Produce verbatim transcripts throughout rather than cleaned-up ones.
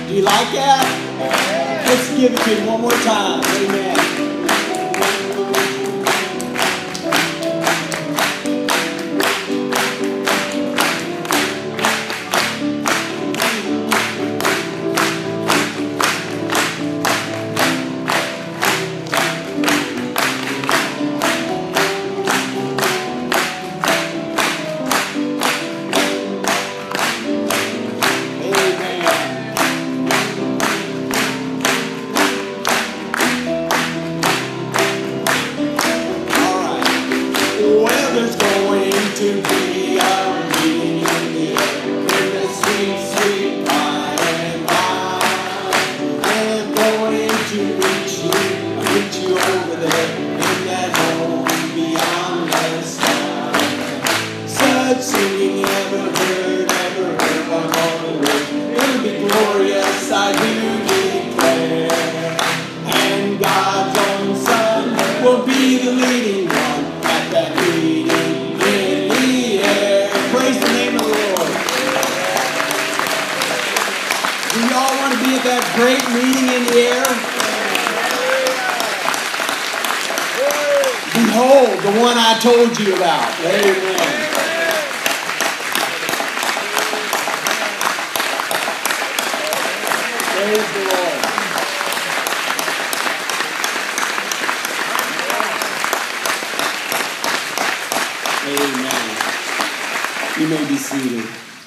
Do you like that? Let's give it to him one more time. Amen. Told you about. Amen. Praise the Lord. Amen. You may be seated.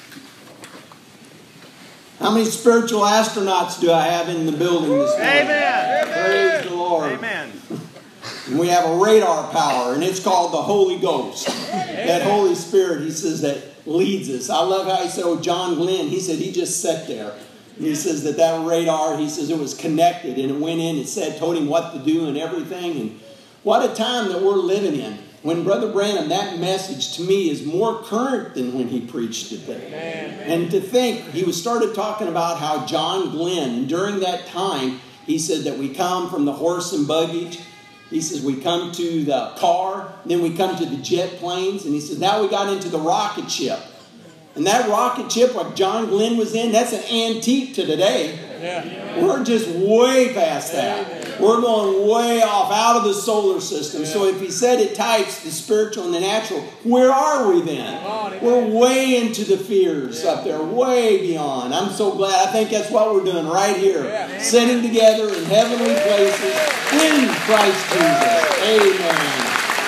How many spiritual astronauts do I have in the building this morning? Amen. Praise the Lord. Amen. And we have a radar power, and it's called the Holy Ghost. That Holy Spirit, he says, that leads us. I love how he said, oh, John Glenn, he said he just sat there. And he says that that radar, he says it was connected, and it went in and said, told him what to do and everything. And what a time that we're living in. When Brother Branham, that message to me is more current than when he preached it there. And to think, he was started talking about how John Glenn, and during that time, he said that we come from the horse and buggy. He says we come to the car, then we come to the jet planes, and he says now we got into the rocket ship. And that rocket ship, like John Glenn was in, that's an antique to today. Yeah. We're just way past that. We're going way off out of the solar system. Yeah. So if he said it types the spiritual and the natural, where are we then? We're way into the fears yeah. up there, way beyond. I'm so glad. I think that's what we're doing right here. Yeah. Sitting together in heavenly places in Christ Jesus. Amen.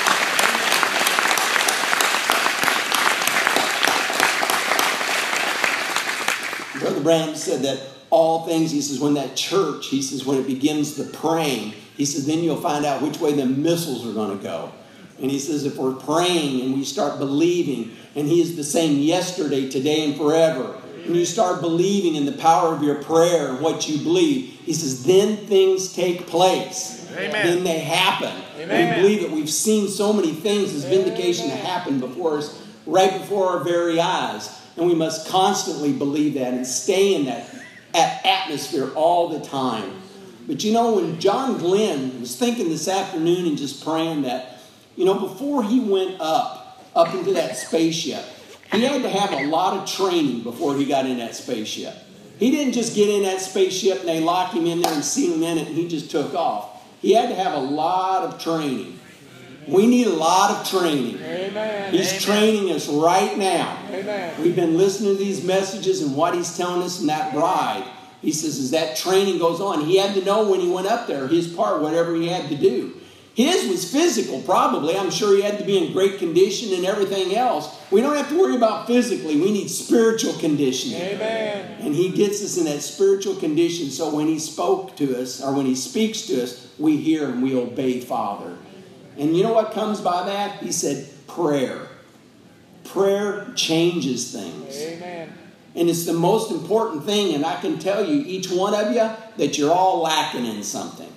Brother Branham said that all things, he says, when that church, he says, when it begins the praying, he says, then you'll find out which way the missiles are going to go. And he says, if we're praying and we start believing, and he is the same yesterday, today, and forever, and you start believing in the power of your prayer and what you believe, he says, then things take place. Amen. Then they happen. Amen. We believe it. We've seen so many things as vindication to happen before us, right before our very eyes. And we must constantly believe that and stay in that atmosphere all the time. But you know, when John Glenn was thinking this afternoon and just praying that, you know, before he went up, up into that spaceship, he had to have a lot of training before he got in that spaceship. He didn't just get in that spaceship and they locked him in there and sealed him in it and he just took off. He had to have a lot of training. We need a lot of training. Amen. He's Amen. Training us right now. Amen. We've been listening to these messages and what he's telling us in that bride. He says as that training goes on, he had to know when he went up there, his part, whatever he had to do. His was physical, probably. I'm sure he had to be in great condition and everything else. We don't have to worry about physically. We need spiritual conditioning. Amen. And he gets us in that spiritual condition so when he spoke to us, or when he speaks to us, we hear and we obey Father. And you know what comes by that? He said prayer. Prayer changes things. Amen. And it's the most important thing. And I can tell you, each one of you, that you're all lacking in something.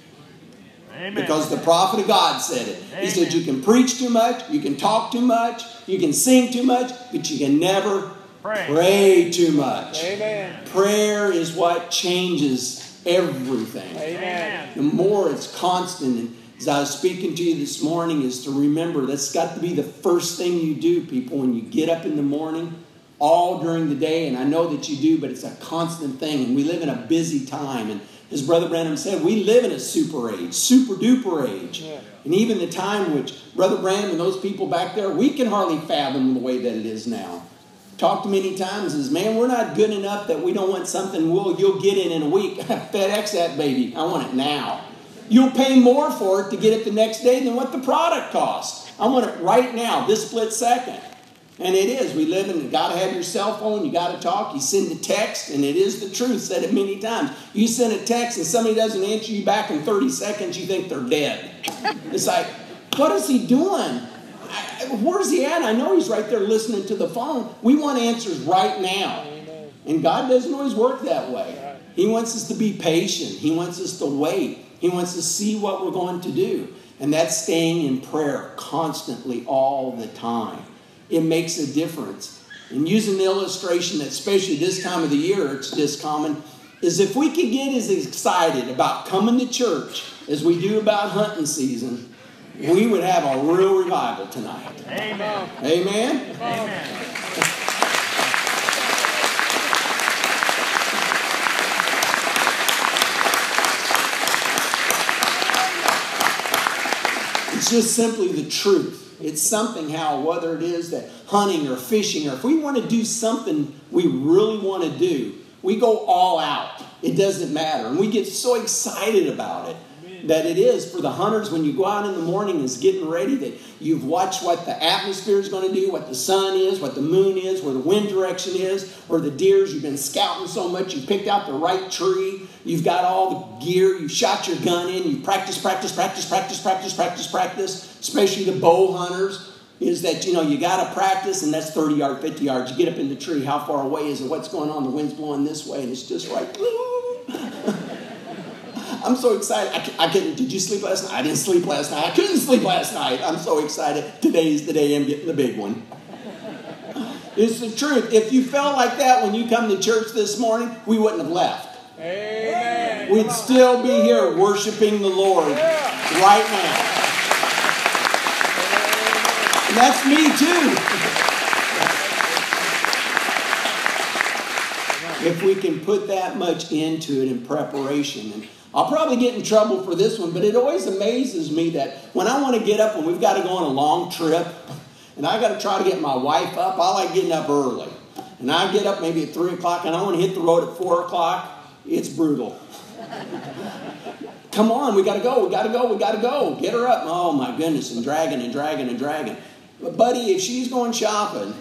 Amen. Because the prophet of God said it. Amen. He said you can preach too much, you can talk too much, you can sing too much, but you can never pray, pray too much. Amen. Prayer is what changes everything. Amen. The more it's constant. And as I was speaking to you this morning, is to remember that's got to be the first thing you do, people, when you get up in the morning. all during the day, and I know that you do, but it's a constant thing, and we live in a busy time. And as Brother Branham said, we live in a super age, super duper age. Yeah. And even the time which Brother Branham and those people back there, we can hardly fathom the way that it is now. Talked many times is, man, we're not good enough that we don't want something, well, you'll get it in a week. FedEx that baby. I want it now. You'll pay more for it to get it the next day than what the product costs. I want it right now, this split second. And it is. We live in, you got to have your cell phone. You got to talk. You send a text, and it is the truth. Said it many times. You send a text, and somebody doesn't answer you back in thirty seconds. You think they're dead. It's like, what is he doing? Where's he at? I know he's right there listening to the phone. We want answers right now. And God doesn't always work that way. He wants us to be patient. He wants us to wait. He wants to see what we're going to do. And that's staying in prayer constantly all the time. It makes a difference. And using the illustration that especially this time of the year it's just common, is if we could get as excited about coming to church as we do about hunting season, we would have a real revival tonight. Amen. Amen? Amen. It's just simply the truth. It's something how, whether it is that hunting or fishing, or if we want to do something we really want to do, we go all out. It doesn't matter. And we get so excited about it that it is for the hunters when you go out in the morning is getting ready that you've watched what the atmosphere is going to do, what the sun is, what the moon is, where the wind direction is, or the deers. You've been scouting so much, you've picked out the right tree. You've got all the gear. You've shot your gun in. You've practiced, practice, practice, practice, practice, practice, practice. Especially the bow hunters, is that, you know, you got to practice, and that's thirty yards, fifty yards. You get up in the tree. How far away is it? What's going on? The wind's blowing this way, and it's just right. I'm so excited. I, I couldn't. Did you sleep last night? I didn't sleep last night. I couldn't sleep last night. I'm so excited. Today's the day I'm getting the big one. It's the truth. If you felt like that when you come to church this morning, we wouldn't have left. Amen. We'd still be here worshiping the Lord yeah. right now. And that's me too. If we can put that much into it in preparation. And I'll probably get in trouble for this one, but it always amazes me that when I want to get up and we've got to go on a long trip, and I got to try to get my wife up, I like getting up early. And I get up maybe at three o'clock, and I want to hit the road at four o'clock. It's brutal. Come on, we got to go, we got to go, we got to go. Get her up. Oh, my goodness, and dragging and dragging and dragging. But, buddy, if she's going shopping,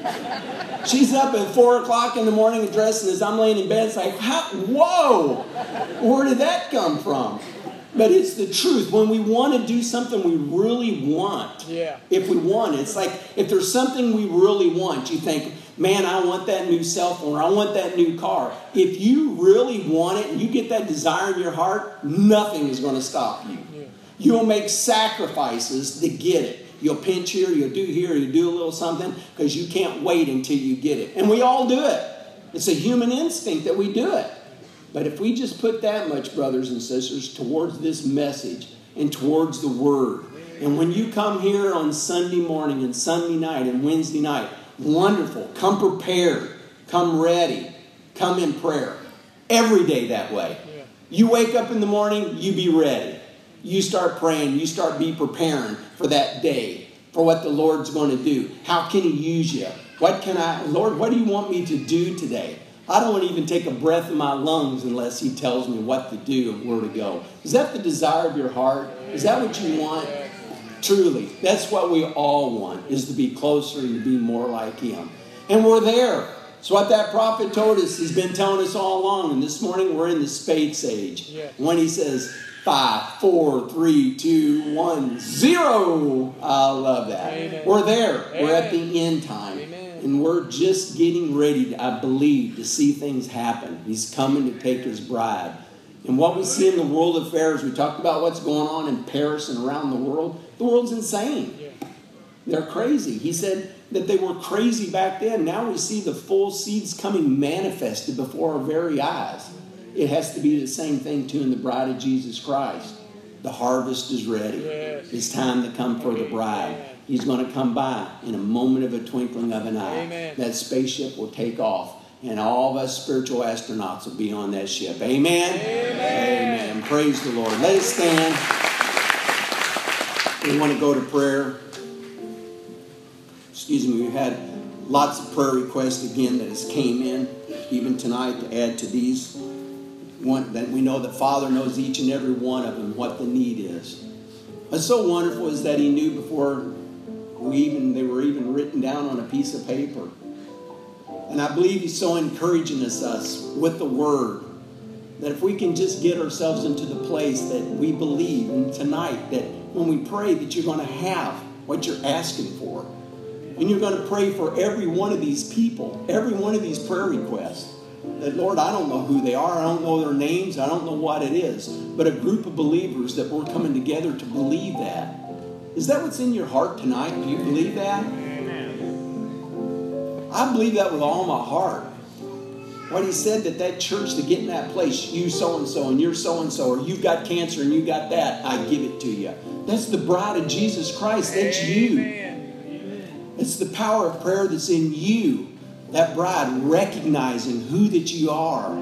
she's up at four o'clock in the morning and dressed, and as I'm laying in bed, it's like, how, whoa, where did that come from? But it's the truth. When we want to do something we really want, yeah. if we want it, it's like if there's something we really want, you think, man, I want that new cell phone, or I want that new car. If you really want it and you get that desire in your heart, nothing is going to stop you. Yeah. You'll make sacrifices to get it. You'll pinch here, you'll do here, you'll do a little something because you can't wait until you get it. And we all do it. It's a human instinct that we do it. But if we just put that much, brothers and sisters, towards this message and towards the Word, and when you come here on Sunday morning and Sunday night and Wednesday night, wonderful. Come prepared. Come ready. Come in prayer. Every day that way. You wake up in the morning, you be ready. You start praying. You start be preparing for that day, for what the Lord's going to do. How can He use you? What can I, Lord, what do you want me to do today? I don't want to even take a breath in my lungs unless He tells me what to do and where to go. Is that the desire of your heart? Is that what you want? Truly, that's what we all want, is to be closer and to be more like Him. And we're there. It's what that prophet told us. He's been telling us all along. And this morning we're in the Spates age. Yeah. When he says, five, four, three, two, one, zero. I love that. Amen. We're there. Amen. We're at the end time. Amen. And we're just getting ready, I believe, to see things happen. He's coming to take His bride. And what we see in the world affairs, we talked about what's going on in Paris and around the world. The world's insane. Yeah. They're crazy. He said that they were crazy back then. Now we see the full seeds coming manifested before our very eyes. It has to be the same thing too in the bride of Jesus Christ. The harvest is ready. Yes. It's time to come for the bride. He's going to come by in a moment of a twinkling of an eye. Amen. That spaceship will take off, and all of us spiritual astronauts will be on that ship. Amen? Amen. Amen. Praise the Lord. Let us stand. We want to go to prayer. Excuse me. We've had lots of prayer requests again that has came in, even tonight, to add to these. One, that we know that Father knows each and every one of them, what the need is. What's so wonderful is that He knew before we even they were even written down on a piece of paper. And I believe He's so encouraging us, us with the Word, that if we can just get ourselves into the place that we believe, and tonight, that when we pray, that you're going to have what you're asking for. And you're going to pray for every one of these people, every one of these prayer requests. That, Lord, I don't know who they are. I don't know their names. I don't know what it is. But a group of believers that we're coming together to believe that. Is that what's in your heart tonight? Do you believe that? Amen. I believe that with all my heart. What He said, that that church, to get in that place, you so-and-so and you're so-and-so, or you've got cancer and you got that, I give it to you. That's the bride of Jesus Christ. That's you. Amen. It's the power of prayer that's in you. That bride recognizing who that you are.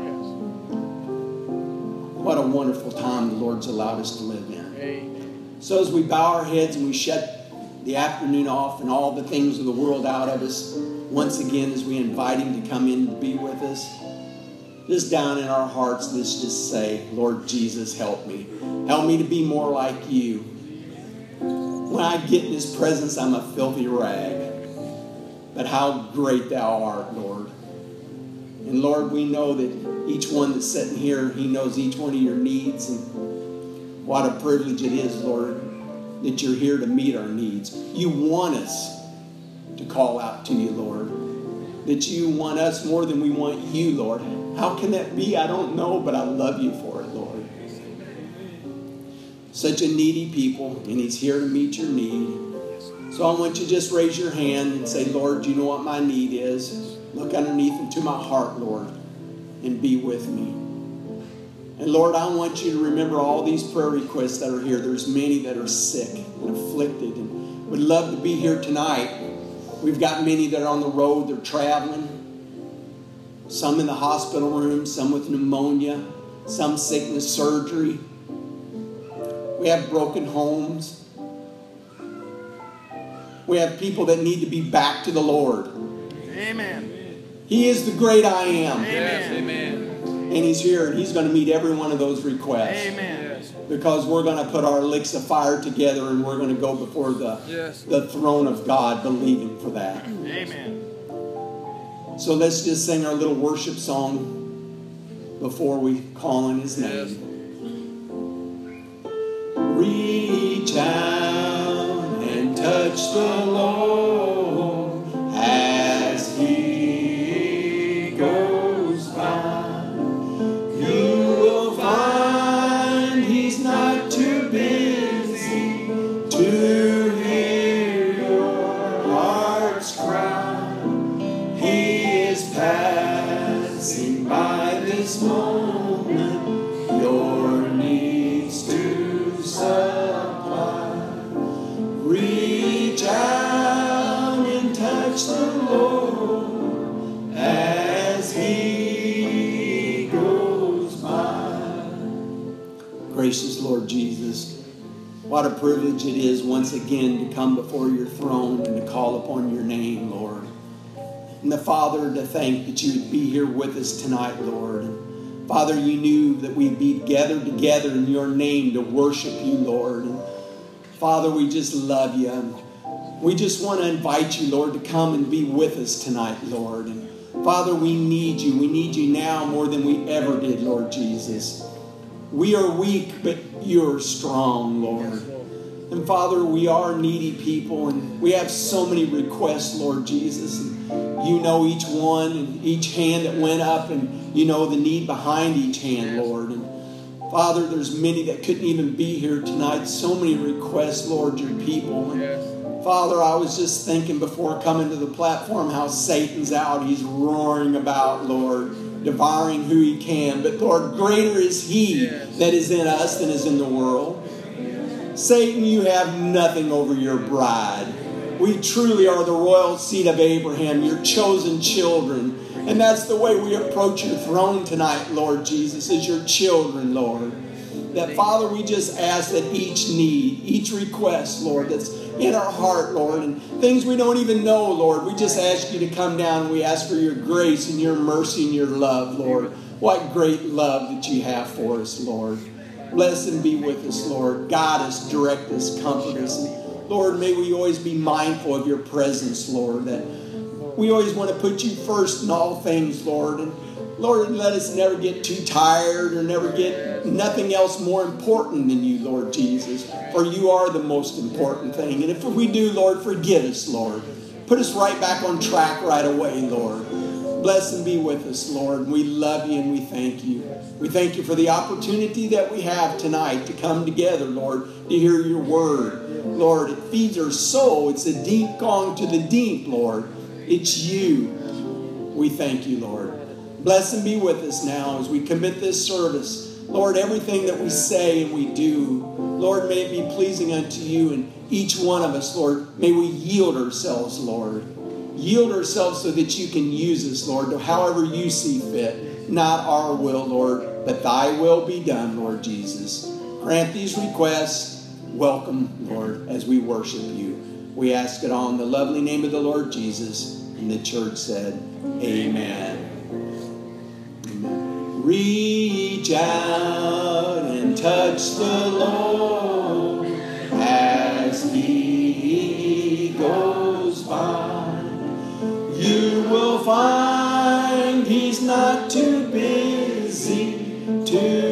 What a wonderful time the Lord's allowed us to live in. Amen. So as we bow our heads and we shut the afternoon off and all the things of the world out of us, once again as we invite Him to come in to be with us, just down in our hearts, let's just say, Lord Jesus, help me. Help me to be more like You. When I get in His presence, I'm a filthy rag. But how great Thou art, Lord. And Lord, we know that each one that's sitting here, He knows each one of Your needs. And what a privilege it is, Lord, that You're here to meet our needs. You want us to call out to You, Lord. That You want us more than we want You, Lord. How can that be? I don't know, but I love You for it, Lord. Such a needy people, and He's here to meet your need. So I want you to just raise your hand and say, Lord, you know what my need is. Look underneath into my heart, Lord, and be with me. And Lord, I want you to remember all these prayer requests that are here. There's many that are sick and afflicted and would love to be here tonight. We've got many that are on the road. They're traveling. Some in the hospital room, some with pneumonia, some sickness, surgery. We have broken homes. We have people that need to be back to the Lord. Amen. He is the great I am. Amen. Amen. And He's here, and He's going to meet every one of those requests. Amen. Because we're going to put our licks of fire together, and we're going to go before the, yes. the throne of God, believing for that. Amen. So let's just sing our little worship song before we call on His name. Yes. Reach out and touch the Lord as He goes by. You will find He's not too busy to hear your heart's cry. He is passing by this moment, your needs to supply. Reach out and touch the Lord as He goes by. Gracious Lord Jesus, what a privilege it is once again to come before Your throne and to call upon Your name, Lord. And the Father, to thank that You would be here with us tonight, Lord. And Father, You knew that we'd be gathered together in Your name to worship You, Lord. And Father, we just love You. And we just want to invite You, Lord, to come and be with us tonight, Lord. And Father, we need You. We need You now more than we ever did, Lord Jesus. We are weak, but You're strong, Lord. And Father, we are needy people, and we have so many requests, Lord Jesus. And You know each one and each hand that went up, and You know the need behind each hand, Lord. And Father, there's many that couldn't even be here tonight. So many requests, Lord, Your people. And Father, I was just thinking before coming to the platform how Satan's out. He's roaring about, Lord, devouring who he can. But Lord, greater is He that is in us than is in the world. Satan, you have nothing over Your bride. We truly are the royal seed of Abraham, your chosen children. And that's the way we approach your throne tonight, Lord Jesus, as your children, Lord. That, Father, we just ask that each need, each request, Lord, that's in our heart, Lord, and things we don't even know, Lord, we just ask you to come down and we ask for your grace and your mercy and your love, Lord. What great love that you have for us, Lord. Bless and be with us, Lord. Guide us, direct us, comfort us. And Lord, may we always be mindful of your presence, Lord, that we always want to put you first in all things, Lord. And Lord, let us never get too tired or never get nothing else more important than you, Lord Jesus. For you are the most important thing. And if we do, Lord, forgive us, Lord. Put us right back on track right away, Lord. Bless and be with us, Lord. We love you and we thank you. We thank you for the opportunity that we have tonight to come together, Lord, to hear your word. Lord, it feeds our soul. It's a deep calling to the deep, Lord. It's you. We thank you, Lord. Bless and be with us now as we commit this service. Lord, everything that we say and we do, Lord, may it be pleasing unto you and each one of us, Lord. May we yield ourselves, Lord. Yield ourselves so that you can use us, Lord, however you see fit. Not our will, Lord, but thy will be done, Lord Jesus. Grant these requests. Welcome, Lord, as we worship you. We ask it all in the lovely name of the Lord Jesus. And the church said, amen. Amen. Reach out and touch the Lord as he goes by. You will find he's not too busy to